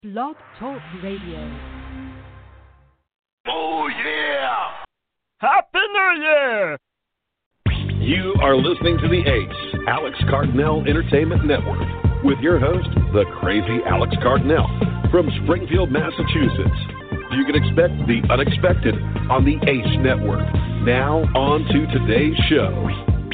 Blog Talk Radio. Oh, yeah! Happy New Year! You are listening to the ACE, Alex Cardinal Entertainment Network, with your host, the crazy Alex Cardinal, from Springfield, Massachusetts. You can expect the unexpected on the ACE Network. Now, on to today's show.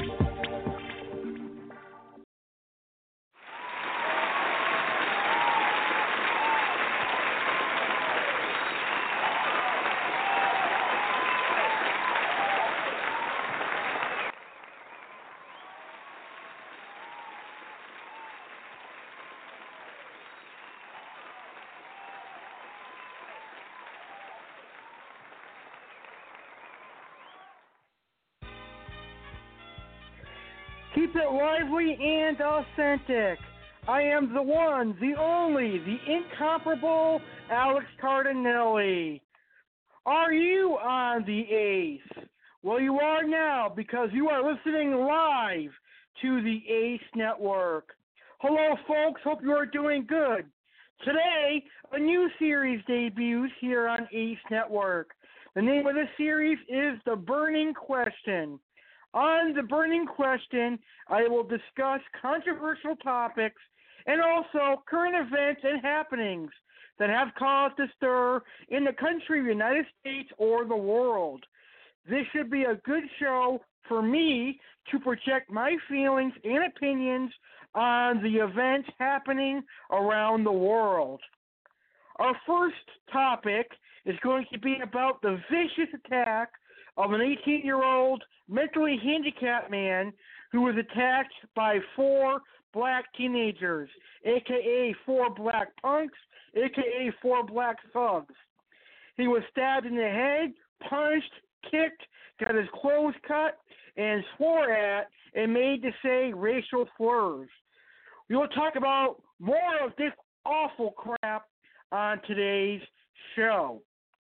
Keep it lively and authentic. I am the one, the only, the incomparable Alex Cardinelli. Are you on the ACE? Well, you are now because you are listening live to the ACE Network. Hello, folks. Hope you are doing good. Today, a new series debuts here on ACE Network. The name of the series is The Burning Question. On The Burning Question, I will discuss controversial topics and also current events and happenings that have caused a stir in the country, the United States, or the world. This should be a good show for me to project my feelings and opinions on the events happening around the world. Our first topic is going to be about the vicious attack of an 18-year-old mentally handicapped man who was attacked by 4 black teenagers, a.k.a. 4 black punks, a.k.a. 4 black thugs. He was stabbed in the head, punched, kicked, got his clothes cut, and swore at and made to say racial slurs. We will talk about more of this awful crap on today's show.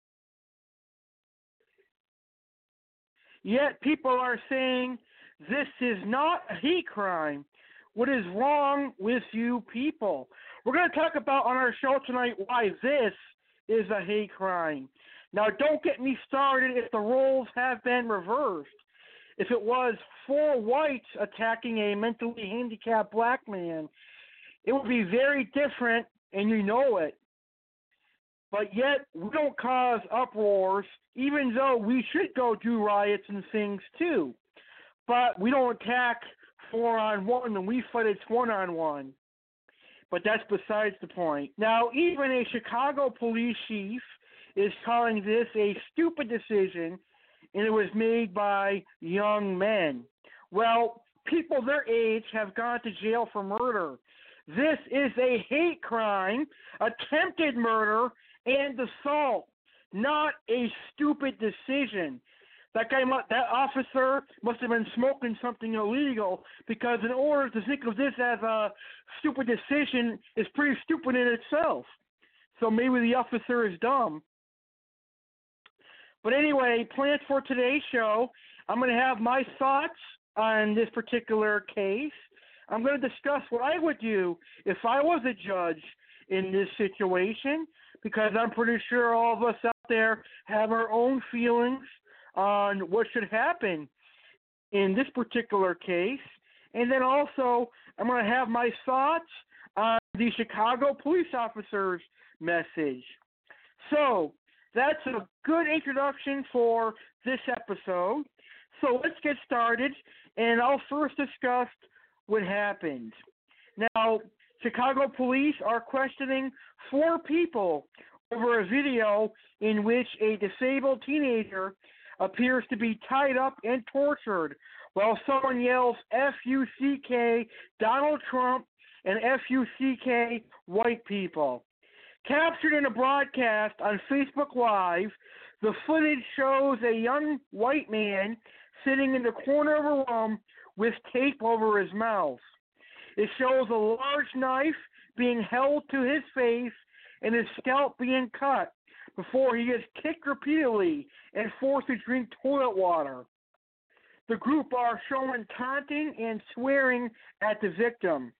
Yet people are saying this is not a hate crime. What is wrong with you people? We're going to talk about on our show tonight why this is a hate crime. Now, don't get me started if the roles have been reversed. If it was 4 whites attacking a mentally handicapped black man, it would be very different, and you know it. But yet, we don't cause uproars, even though we should go do riots and things too. But we don't attack 4-on-1 and we fight it's 1-on-1. But that's besides the point. Now, even a Chicago police chief is calling this a stupid decision, and it was made by young men. Well, people their age have gone to jail for murder. This is a hate crime, attempted murder, and assault, not a stupid decision. That officer must have been smoking something illegal, because in order to think of this as a stupid decision is pretty stupid in itself. So maybe the officer is dumb. But anyway, plans for today's show, I'm going to have my thoughts on this particular case. I'm going to discuss what I would do if I was a judge in this situation, because I'm pretty sure all of us out there have our own feelings on what should happen in this particular case. And then also, I'm going to have my thoughts on the Chicago police officer's message. So, that's a good introduction for this episode. So let's get started, and I'll first discuss what happened. Now, Chicago police are questioning 4 people over a video in which a disabled teenager appears to be tied up and tortured while someone yells F-U-C-K Donald Trump and F-U-C-K white people. Captured in a broadcast on Facebook Live, the footage shows a young white man sitting in the corner of a room with tape over his mouth. It shows a large knife being held to his face and his scalp being cut before he gets kicked repeatedly and forced to drink toilet water. The group are showing taunting and swearing at the victim.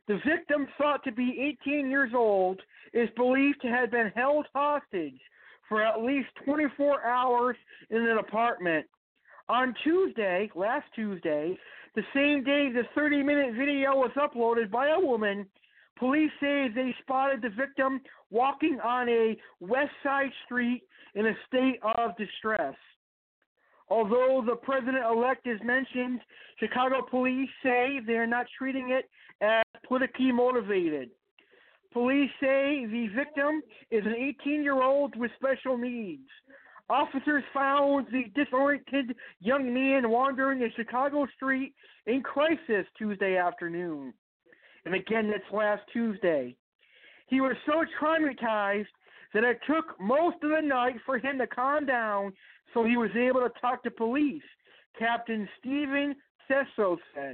The victim, thought to be 18 years old, is believed to have been held hostage for at least 24 hours in an apartment. On Tuesday, last Tuesday, the same day the 30-minute video was uploaded by a woman, police say they spotted the victim walking on a west side street in a state of distress. Although the president-elect is mentioned, Chicago police say they're not treating it as politically motivated. Police say the victim is an 18-year-old with special needs. Officers found the disoriented young man wandering a Chicago street in crisis Tuesday afternoon. And again, that's last Tuesday. He was so traumatized that it took most of the night for him to calm down, so he was able to talk to police, Captain Stephen Sesso said.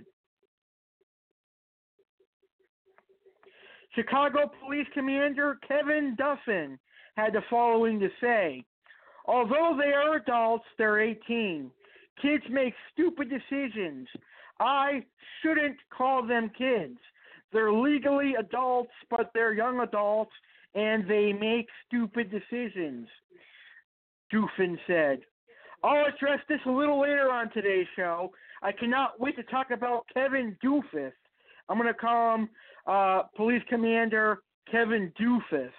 Chicago Police Commander Kevin Duffin had the following to say: although they are adults, they're 18. Kids make stupid decisions. I shouldn't call them kids. They're legally adults, but they're young adults, and they make stupid decisions, Duffin said. I'll address this a little later on today's show. I cannot wait to talk about Kevin Doofus. I'm going to call him Police Commander Kevin Doofus.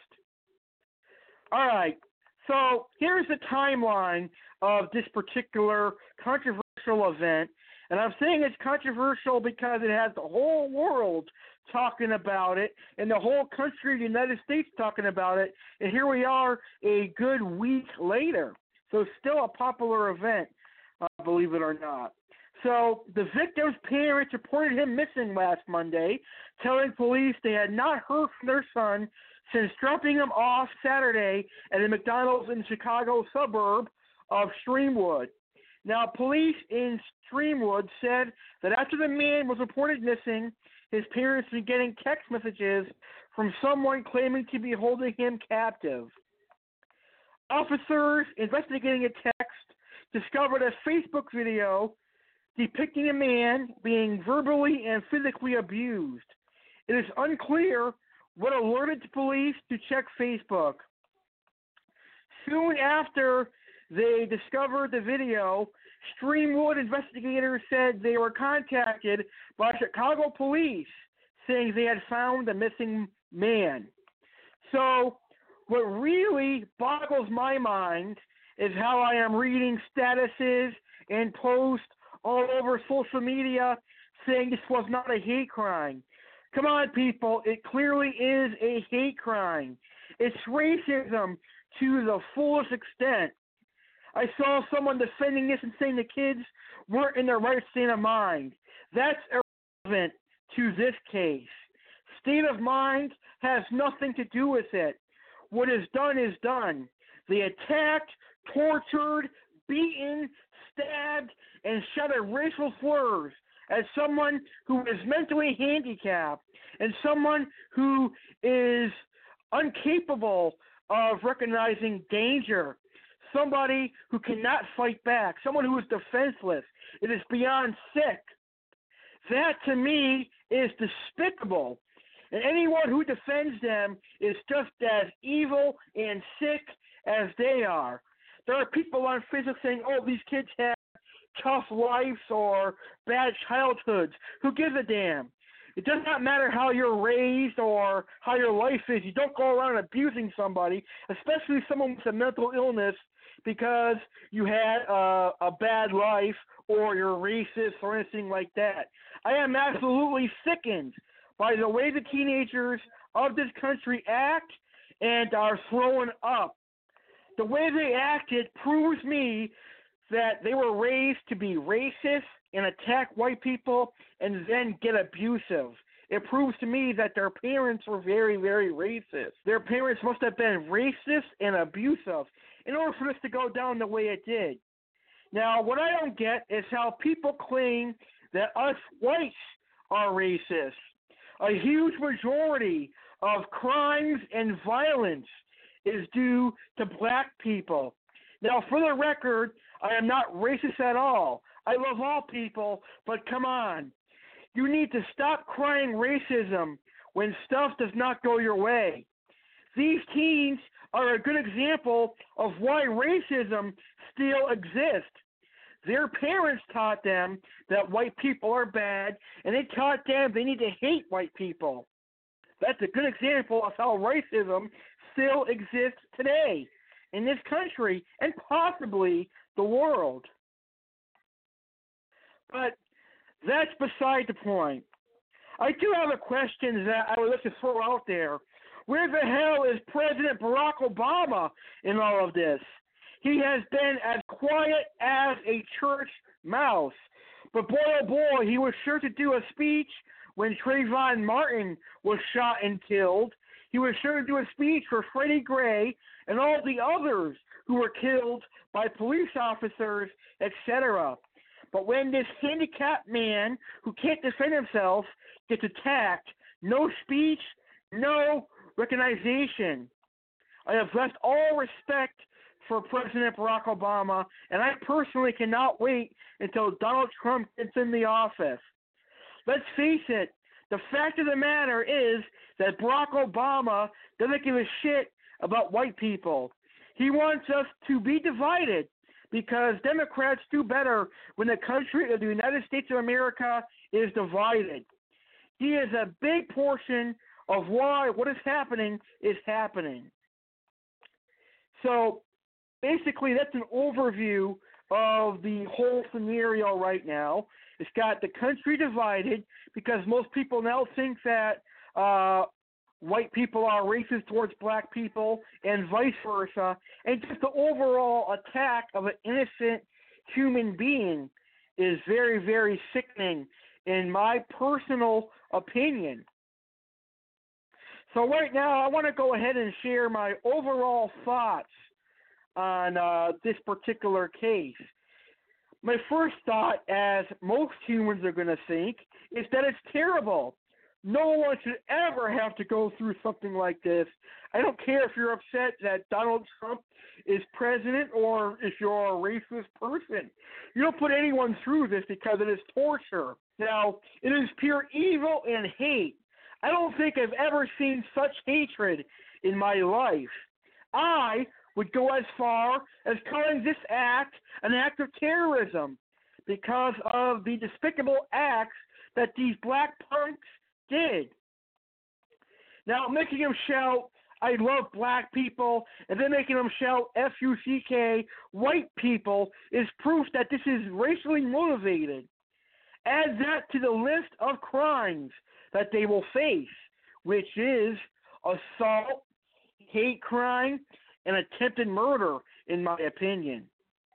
All right, so here's the timeline of this particular controversial event. And I'm saying it's controversial because it has the whole world talking about it and the whole country of the United States talking about it. And here we are a good week later. So still a popular event, believe it or not. So the victim's parents reported him missing last Monday, telling police they had not heard from their son since dropping him off Saturday at a McDonald's in Chicago suburb of Streamwood. Now, police in Streamwood said that after the man was reported missing, his parents began getting text messages from someone claiming to be holding him captive. Officers investigating a text discovered a Facebook video depicting a man being verbally and physically abused. It is unclear what alerted the police to check Facebook. Soon after they discovered the video, Streamwood investigators said they were contacted by Chicago police saying they had found the missing man. So what really boggles my mind is how I am reading statuses and posts all over social media saying this was not a hate crime. Come on, people. It clearly is a hate crime. It's racism to the fullest extent. I saw someone defending this and saying the kids weren't in their right state of mind. That's irrelevant to this case. State of mind has nothing to do with it. What is done is done. They attacked, tortured, beaten, stabbed, and shouted racial slurs at someone who is mentally handicapped and someone who is incapable of recognizing danger, somebody who cannot fight back, someone who is defenseless. It is beyond sick. That, to me, is despicable. And anyone who defends them is just as evil and sick as they are. There are people on Facebook saying, oh, these kids have tough lives or bad childhoods. Who gives a damn? It does not matter how you're raised or how your life is. You don't go around abusing somebody, especially someone with a mental illness, because you had a bad life or you're racist or anything like that. I am absolutely sickened by the way the teenagers of this country act and are throwing up. The way they acted proves me that they were raised to be racist and attack white people and then get abusive. It proves to me that their parents were very, very racist. Their parents must have been racist and abusive in order for this to go down the way it did. Now, what I don't get is how people claim that us whites are racist. A huge majority of crimes and violence is due to black people. Now, for the record, I am not racist at all. I love all people, but come on. You need to stop crying racism when stuff does not go your way. These teens are a good example of why racism still exists. Their parents taught them that white people are bad, and they taught them they need to hate white people. That's a good example of how racism still exists today in this country and possibly the world. But that's beside the point. I do have a question that I would like to throw out there. Where the hell is President Barack Obama in all of this? He has been as quiet as a church mouse. But boy, oh boy, he was sure to do a speech when Trayvon Martin was shot and killed. He was sure to do a speech for Freddie Gray and all the others who were killed by police officers, etc. But when this handicapped man who can't defend himself gets attacked, no speech, no recognition. I have left all respect for President Barack Obama, and I personally cannot wait until Donald Trump gets in the office. Let's face it, the fact of the matter is that Barack Obama doesn't give a shit about white people. He wants us to be divided because Democrats do better when the country of the United States of America is divided. He is a big portion of why what is happening is happening. So basically that's an overview of the whole scenario right now. It's got the country divided because most people now think that white people are racist towards black people and vice versa, and just the overall attack of an innocent human being is very, very sickening in my personal opinion. So right now I want to go ahead and share my overall thoughts on this particular case. My first thought, as most humans are going to think, is that it's terrible. No one should ever have to go through something like this. I don't care if you're upset that Donald Trump is president or if you're a racist person. You don't put anyone through this because it is torture. Now, it is pure evil and hate. I don't think I've ever seen such hatred in my life. I would go as far as calling this act an act of terrorism because of the despicable acts that these black punks did. Now, making them shout, "I love black people," and then making them shout, "F-U-C-K, white people," is proof that this is racially motivated. Add that to the list of crimes that they will face, which is assault, hate crime, and attempted murder, in my opinion.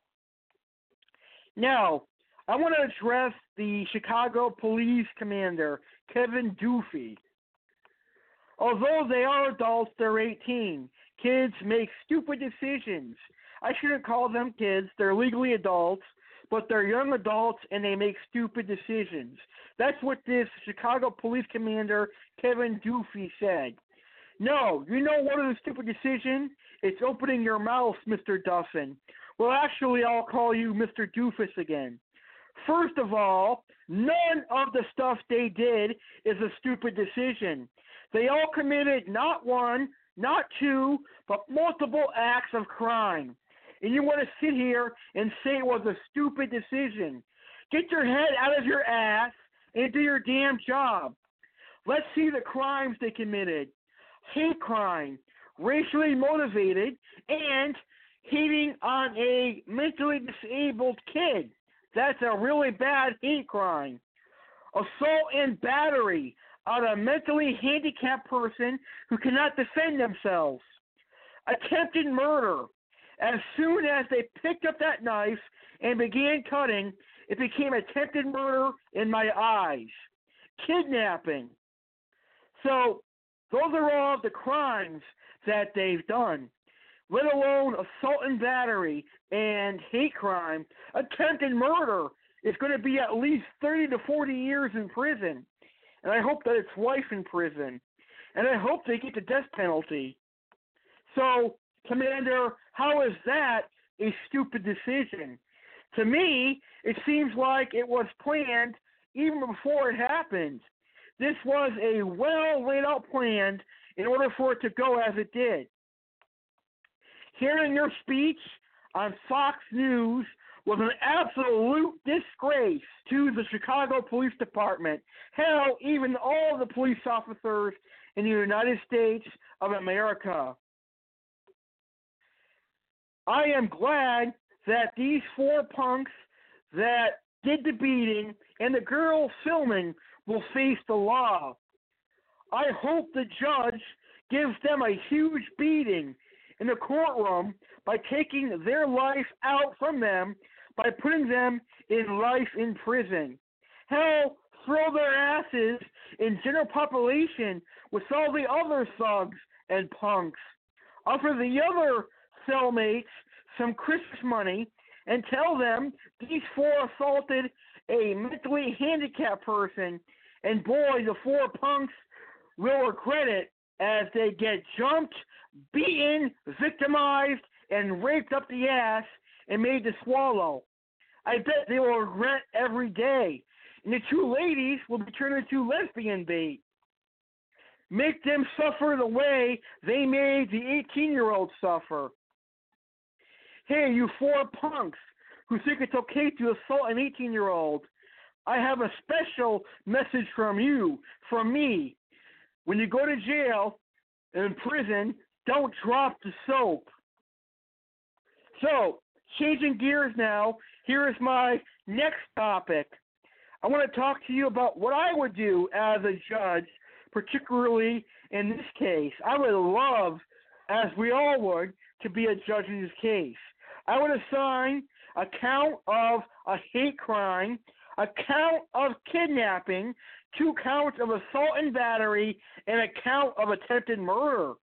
Now, I want to address the Chicago police commander, Kevin Dufey. Although they are adults, they're 18. Kids make stupid decisions. I shouldn't call them kids. They're legally adults, but they're young adults, and they make stupid decisions. That's what this Chicago police commander, Kevin Dufey, said. No, you know what is a stupid decision? It's opening your mouth, Mr. Duffin. Well, actually, I'll call you Mr. Doofus again. First of all, none of the stuff they did is a stupid decision. They all committed not one, not two, but multiple acts of crime. And you want to sit here and say it was a stupid decision. Get your head out of your ass and do your damn job. Let's see the crimes they committed. Hate crime, racially motivated, and hating on a mentally disabled kid. That's a really bad hate crime. Assault and battery on a mentally handicapped person who cannot defend themselves. Attempted murder. As soon as they picked up that knife and began cutting, it became attempted murder in my eyes. Kidnapping. So, those are all the crimes that they've done, let alone assault and battery and hate crime. Attempted murder is going to be at least 30 to 40 years in prison. And I hope that it's life in prison. And I hope they get the death penalty. So, Commander, how is that a stupid decision? To me, it seems like it was planned even before it happened. This was a well laid out plan in order for it to go as it did. Hearing your speech on Fox News was an absolute disgrace to the Chicago Police Department. Hell, even all the police officers in the United States of America. I am glad that these 4 punks that did the beating and the girl filming will face the law. I hope the judge gives them a huge beating in the courtroom by taking their life out from them by putting them in life in prison. Hell, throw their asses in general population with all the other thugs and punks. Offer the other cellmates some Christmas money and tell them these 4 assaulted a mentally handicapped person, and boy, the 4 punks will regret it as they get jumped, beaten, victimized, and raped up the ass and made to swallow. I bet they will regret every day. And the 2 ladies will be turned into lesbian bait. Make them suffer the way they made the 18-year-old suffer. Hey, you 4 punks who think it's okay to assault an 18-year-old, I have a special message from you, from me. When you go to jail, in prison, don't drop the soap. So, changing gears now, here is my next topic. I want to talk to you about what I would do as a judge, particularly in this case. I would love, as we all would, to be a judge in this case. I would assign a count of a hate crime, a count of kidnapping, 2 counts of assault and battery, and a count of attempted murder.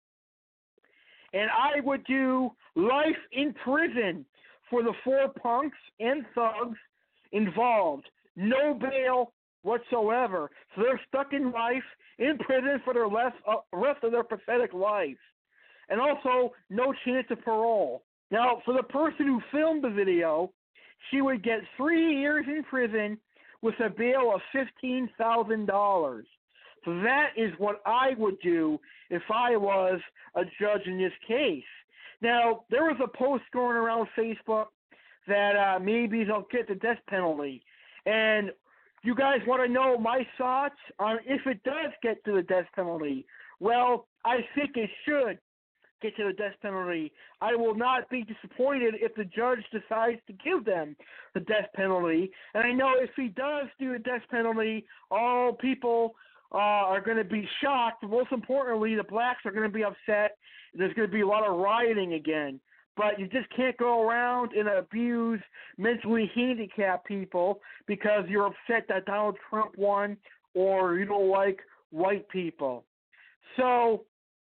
And I would do life in prison for the 4 punks and thugs involved. No bail whatsoever. So they're stuck in life, in prison for the rest of their pathetic life. And also, no chance of parole. Now, for the person who filmed the video, she would get 3 years in prison with a bail of $15,000. So that is what I would do if I was a judge in this case. Now, there was a post going around Facebook that maybe they'll get the death penalty. And you guys want to know my thoughts on if it does get to the death penalty. Well, I think it should get to the death penalty. I will not be disappointed if the judge decides to give them the death penalty. And I know if he does do the death penalty, all people are going to be shocked. Most importantly, the blacks are going to be upset. There's going to be a lot of rioting again. But you just can't go around and abuse mentally handicapped people because you're upset that Donald Trump won or you don't like white people. So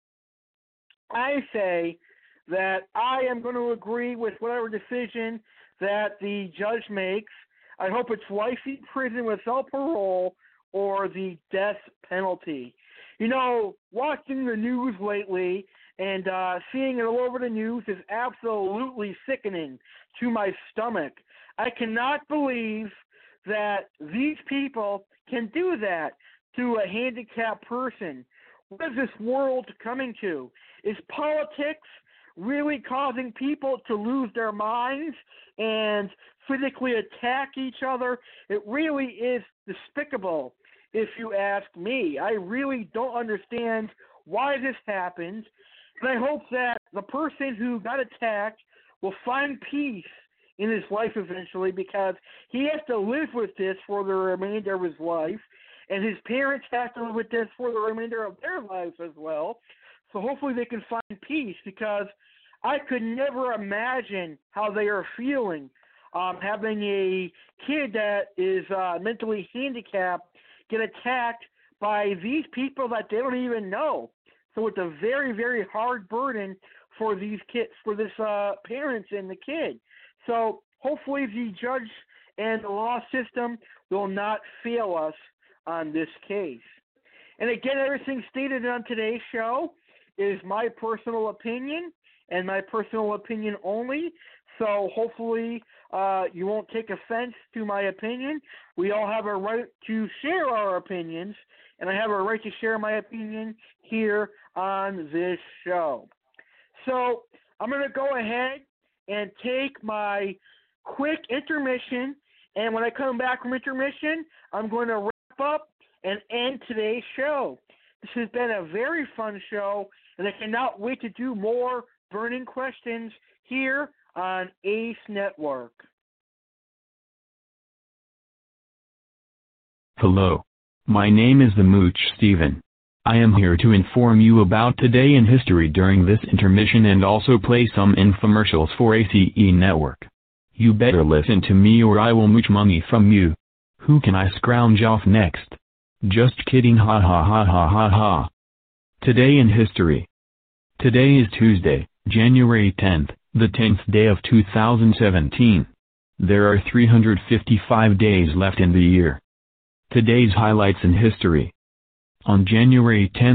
I say that I am going to agree with whatever decision that the judge makes. I hope it's life in prison without parole or the death penalty. You know, watching the news lately and seeing it all over the news is absolutely sickening to my stomach. I cannot believe that these people can do that to a handicapped person. What is this world coming to? Is politics really causing people to lose their minds and physically attack each other? It really is despicable, if you ask me. I really don't understand why this happened, and I hope that the person who got attacked will find peace in his life eventually, because he has to live with this for the remainder of his life, and his parents have to live with this for the remainder of their lives as well. So hopefully they can find peace, because I could never imagine how they are feeling having a kid that is mentally handicapped get attacked by these people that they don't even know. So it's a very, very hard burden for these kids, for this parents and the kid. So hopefully the judge and the law system will not fail us on this case. And again, everything stated on today's show is my personal opinion and my personal opinion only. So hopefully you won't take offense to my opinion. We all have a right to share our opinions, and I have a right to share my opinion here on this show. So I'm going to go ahead and take my quick intermission, and when I come back from intermission, I'm going to wrap up and end today's show. This has been a very fun show, and I cannot wait to do more burning questions here on ACE Network. Hello. My name is the Mooch Steven. I am here to inform you about today in history during this intermission and also play some infomercials for ACE Network. You better listen to me or I will mooch money from you. Who can I scrounge off next? Just kidding, ha ha ha ha ha ha. Today in history. Today is Tuesday, January 10th, the 10th day of 2017. There are 355 days left in the year. Today's highlights in history. On January 10,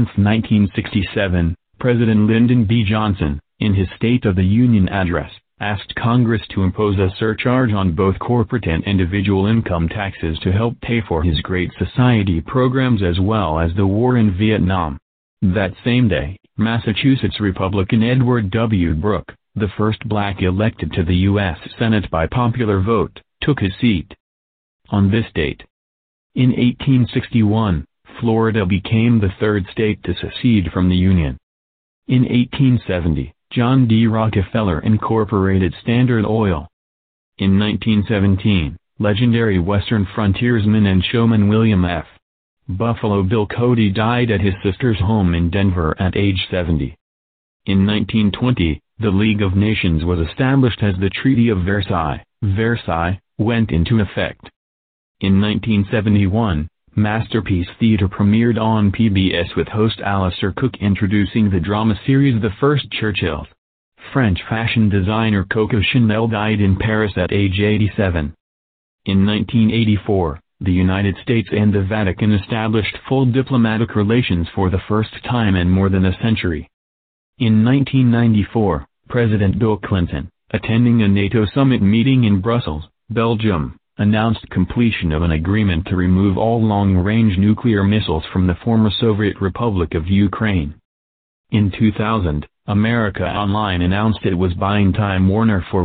1967, President Lyndon B. Johnson, in his State of the Union address, asked Congress to impose a surcharge on both corporate and individual income taxes to help pay for his Great Society programs as well as the war in Vietnam. That same day, Massachusetts Republican Edward W. Brooke, the first black elected to the U.S. Senate by popular vote, took his seat. On this date, in 1861, Florida became the third state to secede from the Union. In 1870, John D. Rockefeller incorporated Standard Oil. In 1917, legendary Western frontiersman and showman William F. Buffalo Bill Cody died at his sister's home in Denver at age 70. In 1920, the League of Nations was established as the Treaty of Versailles. Versailles went into effect. In 1971, Masterpiece Theatre premiered on PBS with host Alistair Cook introducing the drama series The First Churchills. French fashion designer Coco Chanel died in Paris at age 87. In 1984, the United States and the Vatican established full diplomatic relations for the first time in more than a century. In 1994, President Bill Clinton, attending a NATO summit meeting in Brussels, Belgium, announced completion of an agreement to remove all long-range nuclear missiles from the former Soviet Republic of Ukraine. In 2000, America Online announced it was buying Time Warner for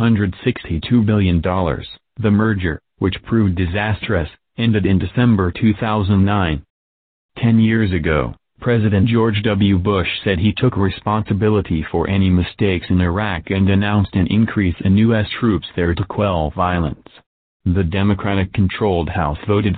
$162 billion. The merger, which proved disastrous, ended in December 2009. 10 years ago, President George W. Bush said he took responsibility for any mistakes in Iraq and announced an increase in U.S. troops there to quell violence. The Democratic-controlled House voted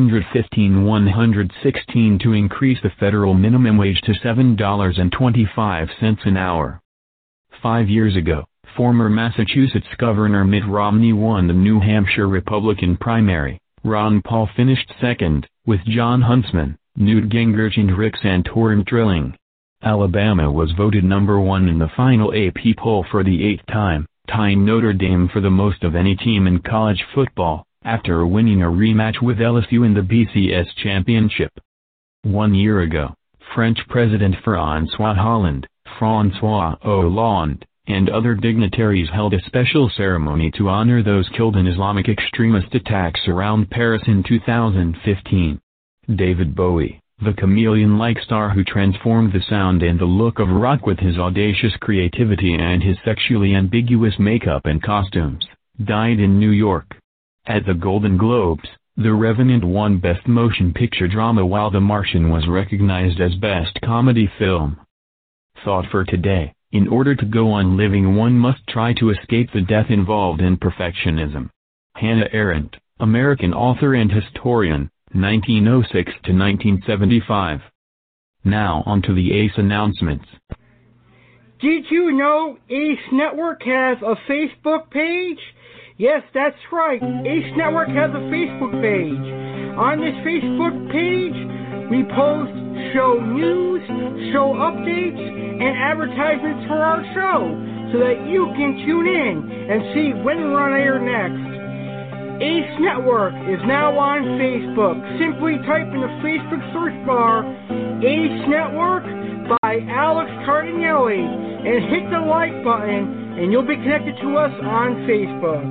315-116 to increase the federal minimum wage to $7.25 an hour. 5 years ago, former Massachusetts Governor Mitt Romney won the New Hampshire Republican primary. Ron Paul finished second, with John Huntsman, Newt Gingrich and Rick Santorum trailing. Alabama was voted number 1 in the final AP poll for the 8th time, tying Notre Dame for the most of any team in college football, after winning a rematch with LSU in the BCS championship. 1 year ago, French President François Hollande, François Hollande, and other dignitaries held a special ceremony to honor those killed in Islamic extremist attacks around Paris in 2015. David Bowie, the chameleon-like star who transformed the sound and the look of rock with his audacious creativity and his sexually ambiguous makeup and costumes, died in New York. At the Golden Globes, The Revenant won Best Motion Picture Drama while The Martian was recognized as Best Comedy Film. Thought for today: in order to go on living, one must try to escape the death involved in perfectionism. Hannah Arendt, American author and historian, 1906 to 1975. Now on to the ACE announcements. Did you know ACE Network has a Facebook page? Yes, that's right. ACE Network has a Facebook page. On this Facebook page, we post show news, show updates, and advertisements for our show so that you can tune in and see when we're on air next. ACE Network is now on Facebook. Simply type in the Facebook search bar ACE Network, by Alex Cardinelli, and hit the like button, and you'll be connected to us on Facebook.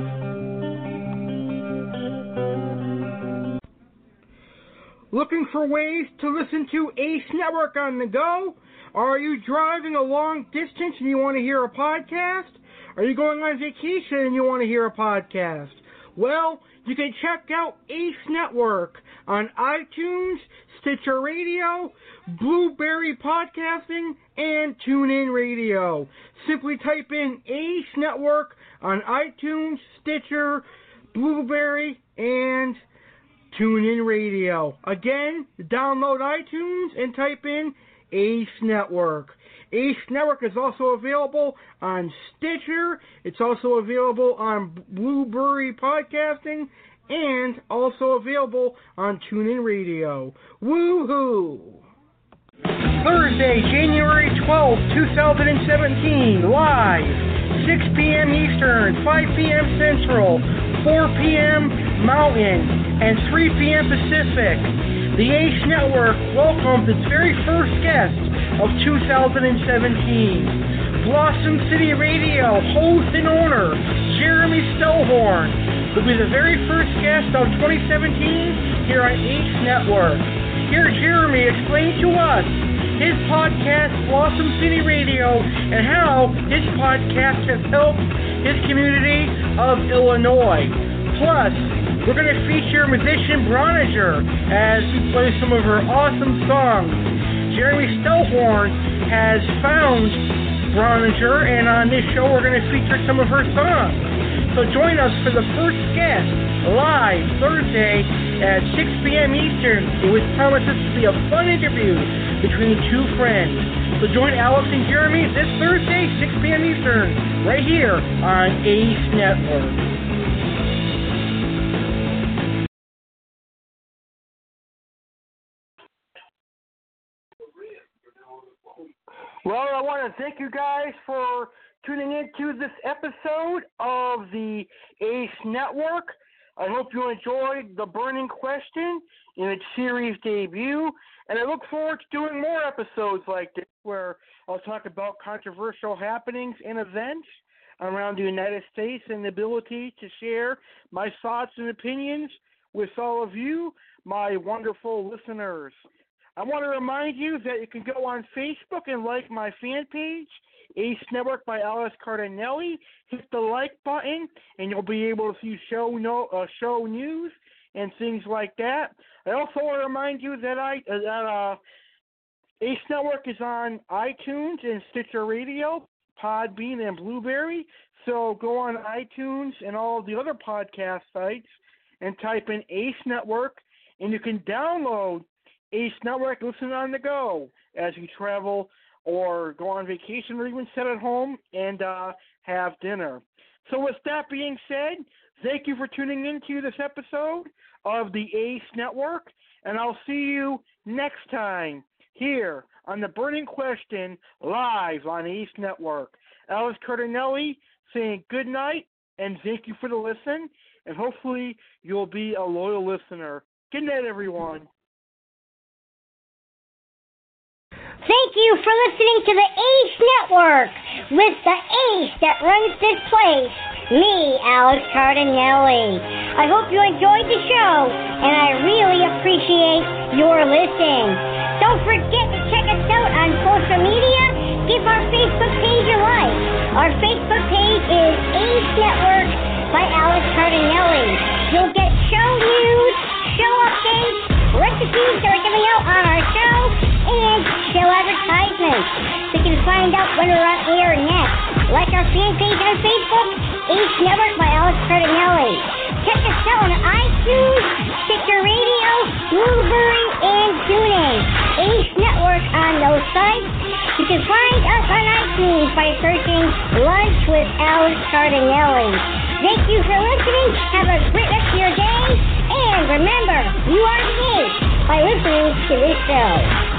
Looking for ways to listen to Ace Network on the go? Are you driving a long distance and you want to hear a podcast? Are you going on vacation and you want to hear a podcast? Well, you can check out Ace Network on iTunes, Stitcher Radio, Blueberry Podcasting, and TuneIn Radio. Simply type in Ace Network on iTunes, Stitcher, Blueberry, and TuneIn Radio. Again, download iTunes and type in Ace Network. Ace Network is also available on Stitcher. It's also available on Blueberry Podcasting and also available on TuneIn Radio. Woohoo! Thursday, January 12th, 2017, live, 6 p.m. Eastern, 5 p.m. Central, 4 p.m. Mountain, and 3 p.m. Pacific. The Ace Network welcomes its very first guest of 2017. Blossom City Radio host and owner, Jeremy Stellhorn, will be the very first guest of 2017 here on Ace Network. Here Jeremy explains to us his podcast, Blossom City Radio, and how his podcast has helped his community of Illinois. Plus, we're going to feature musician Broniger as we play some of her awesome songs. Jeremy Stellhorn has found Broniger, and on this show we're going to feature some of her songs. So join us for the first guest, live Thursday at 6 p.m. Eastern, which promises to be a fun interview between two friends. So join Alex and Jeremy this Thursday, 6 p.m. Eastern, right here on Ace Network. Well, I want to thank you guys for tuning in to this episode of the Ace Network. I hope you enjoyed The Burning Question in its series debut, and I look forward to doing more episodes like this where I'll talk about controversial happenings and events around the United States and the ability to share my thoughts and opinions with all of you, my wonderful listeners. I want to remind you that you can go on Facebook and like my fan page, Ace Network by Alex Cardinelli. Hit the like button, and you'll be able to see show news and things like that. I also want to remind you that Ace Network is on iTunes and Stitcher Radio, Podbean, and Blueberry. So go on iTunes and all the other podcast sites and type in Ace Network, and you can download Ace Network, listen on the go as you travel or go on vacation or even sit at home and have dinner. So with that being said, thank you for tuning into this episode of the Ace Network, and I'll see you next time here on The Burning Question live on Ace Network. Alex Cardinelli saying good night and thank you for the listen, and hopefully you'll be a loyal listener. Good night, everyone. Thank you for listening to the Ace Network with the ace that runs this place, me, Alex Cardinelli. I hope you enjoyed the show, and I really appreciate your listening. Don't forget to check us out on social media. Give our Facebook page a like. Our Facebook page is Ace Network by Alex Cardinelli. You'll get show news, show updates, recipes that are coming out on our show, and show advertisements. So you can find out when we're on air next. Like our fan page on Facebook, Ace Network by Alex Cardinelli. Check us out on iTunes, Stitcher Radio, Blueberry, and TuneIn. Ace Network on those sites. You can find us on iTunes by searching Lunch with Alex Cardinelli. Thank you for listening. Have a great rest of your day. And remember, you are safe by listening to this show.